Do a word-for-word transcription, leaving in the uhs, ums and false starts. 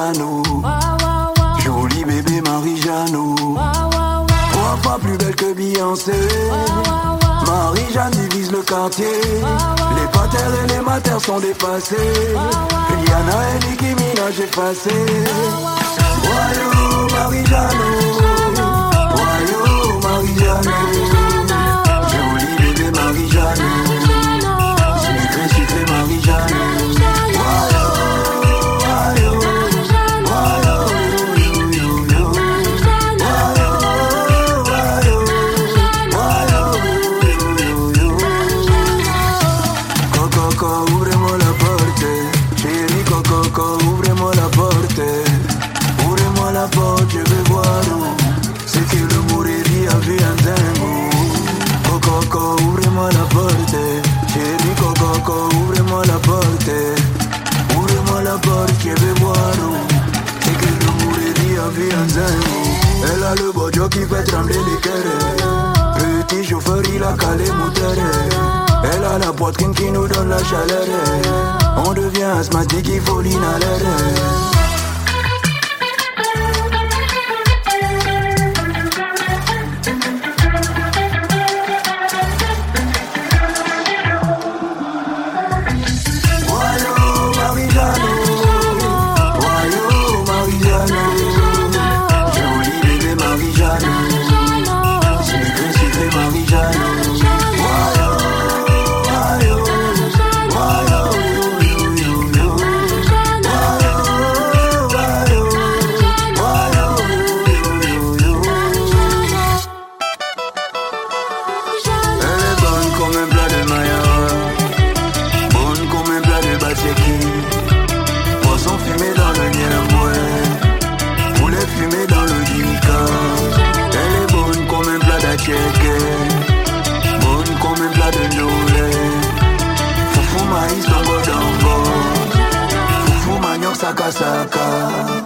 Marie-Jeanne. Jolie bébé Marie-Jeanne. Trois fois plus belle que Beyoncé. Marie-Jeanne divise le quartier. Les patères et les matères sont dépassés. Rihanna et Nicki Minaj effacés. Voyou Marie-Jeanne. Voyou Marie-Jeanne. Jolie bébé Marie-Jeanne. Sucré, sucré Marie-Jeanne. Je veux voir ce que l'amour est dit à vie en dingo. Coco, ouvre-moi la porte. Chérie, Coco, ouvre-moi la porte. Ouvre-moi la porte, je veux voir ce que l'amour est dit à vie en dingo. Elle a le bojo qui fait trembler les cœurs. Petit chauffeur, il a calé moteur. Elle a la poitrine qui nous donne la chaleur. On devient asthmatique, il faut l'inhaler. Bonne comme un plat de noulet. Foufou maïs, dongo dongo. Foufou manioc saka saka.